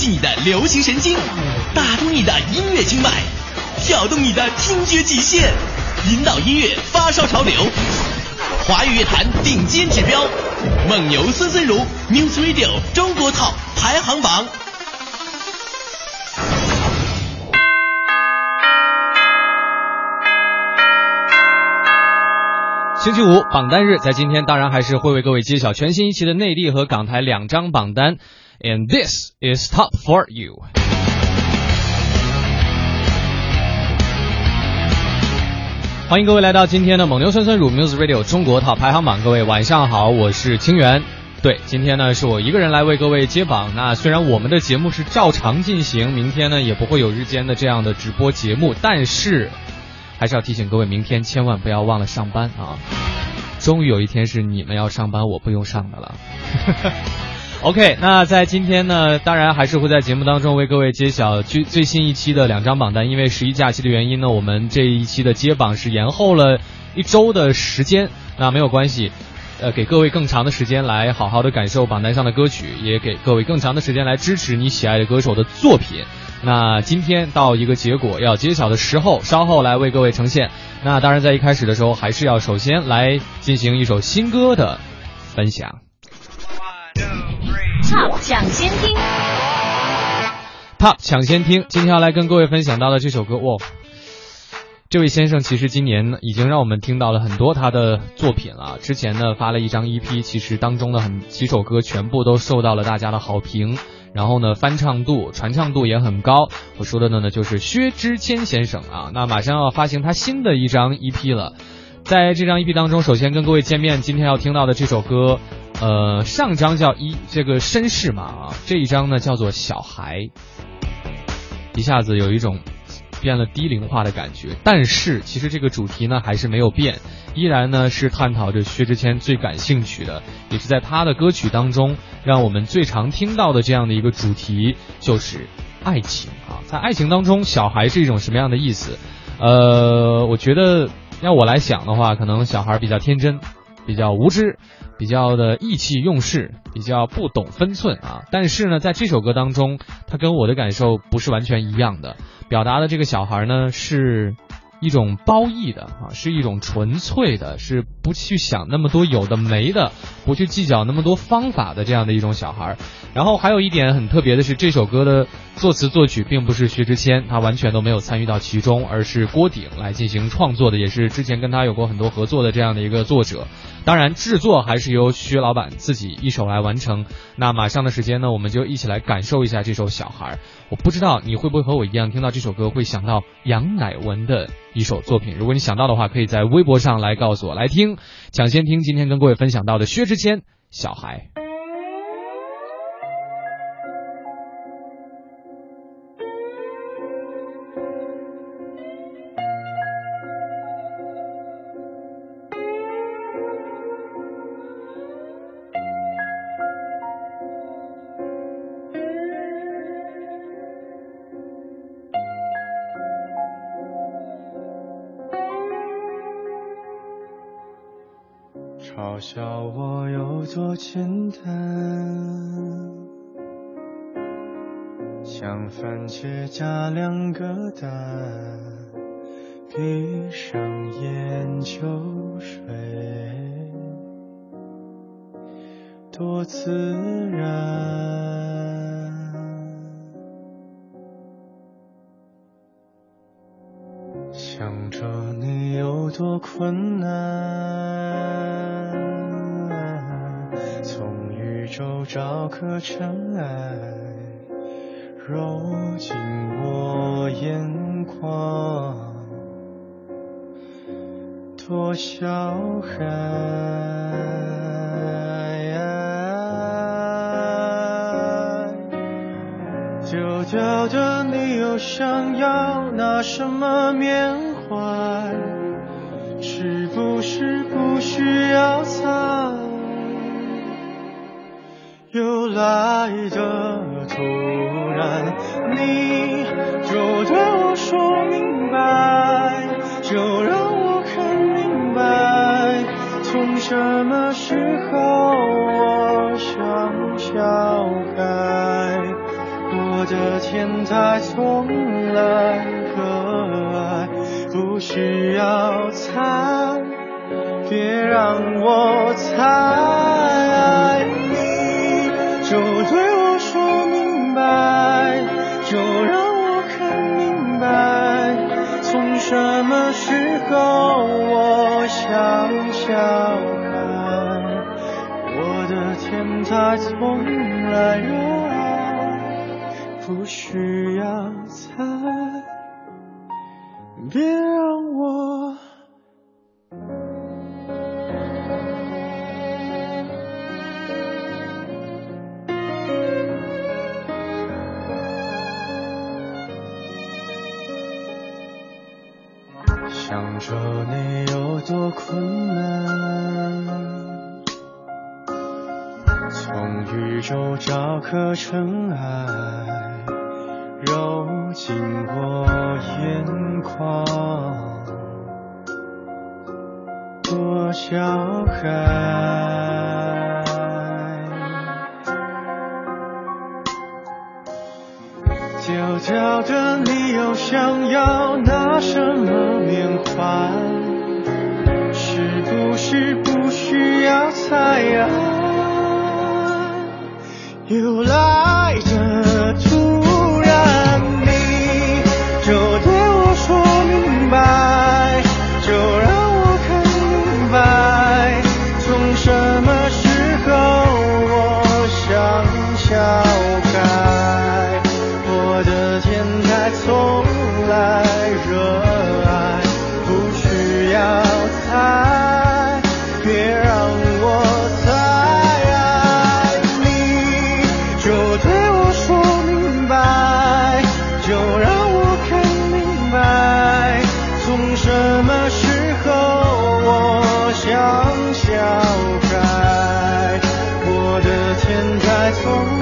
击你的流行神经，打动你的音乐经脉，挑动你的听觉极限，引导音乐发烧潮流。华语乐坛顶尖指标，蒙牛孙孙如 Music Radio 中国 Top 排行榜。 星期五榜单日，在今天当然还是会为各位揭晓全新一期的内地和港台2张榜单 ，and this is Top for You。欢迎各位来到今天的蒙牛孙孙乳 Music Radio 中国 Top 排行榜，各位晚上好，我是清源。对，今天呢是我一个人来为各位揭榜。那虽然我们的节目是照常进行，明天呢也不会有日间的这样的直播节目，但是还是要提醒各位，明天千万不要忘了上班啊！终于有一天是你们要上班，我不用上的了。OK， 那在今天呢，当然还是会在节目当中为各位揭晓最新一期的2张榜单。因为11假期的原因呢，我们这一期的揭榜是延后了1周的时间，那没有关系。给各位更长的时间来好好的感受榜单上的歌曲，也给各位更长的时间来支持你喜爱的歌手的作品。那今天到一个结果要揭晓的时候，稍后来为各位呈现。那当然在一开始的时候，还是要首先来进行一首新歌的分享。 Top 抢先听 Top 抢先听，今天要来跟各位分享到的这首歌，哇，这位先生其实今年呢已经让我们听到了很多他的作品了。之前呢发了一张 EP， 其实当中的几首歌全部都受到了大家的好评，然后呢翻唱度传唱度也很高。我说的呢就是薛之谦先生啊，那马上要发行他新的一张 EP 了。在这张 EP 当中，首先跟各位见面，今天要听到的这首歌上张叫这个绅士嘛啊，这一张呢叫做小孩，一下子有一种变了低龄化的感觉，但是其实这个主题呢还是没有变，依然呢是探讨着薛之谦最感兴趣的，也是在他的歌曲当中让我们最常听到的这样的一个主题，就是爱情啊。在爱情当中，小孩是一种什么样的意思？我觉得要我来想的话，可能小孩比较天真，比较无知，比较的意气用事，比较不懂分寸啊。但是呢，在这首歌当中，他跟我的感受不是完全一样的，表达的这个小孩呢是一种褒义的啊，是一种纯粹的，是不去想那么多有的没的，不去计较那么多方法的这样的一种小孩。然后还有一点很特别的是，这首歌的作词作曲并不是薛之谦，他完全都没有参与到其中，而是郭顶来进行创作的，也是之前跟他有过很多合作的这样的一个作者。当然制作还是由薛老板自己一手来完成。那马上的时间呢，我们就一起来感受一下这首小孩。我不知道你会不会和我一样，听到这首歌会想到杨乃文的一首作品，如果你想到的话，可以在微博上来告诉我。来听抢先听今天跟各位分享到的薛之谦小孩。 嘲笑我有多简单，像番茄加2个蛋，闭上眼就睡，多自然。想着你有多困难，从宇宙找颗尘埃，揉进我眼眶，多小孩。丢掉的你又想要拿什么缅怀？是不是不需要猜？又来的突然，你就对我说明白，就让我看明白，从什么时候我像小孩，我的天台从来热爱，不需要猜，别让我猜，你就对我说明白，就让我看明白，从什么时候我像小孩，我的天台从来热爱，不需要猜，别让我想着你有多困难，从宇宙找颗尘埃，揉进我眼眶，多小孩，丢掉的你又想要拿什么缅怀？是不是不需要猜啊？又来的突然，你就对我说明白，就让我看明白，从什么时候我像小孩，我的天台从来热爱，不需要猜，别让我猜，你就对我说明白，就让我看明白，从什么时候我像小孩，我的天台从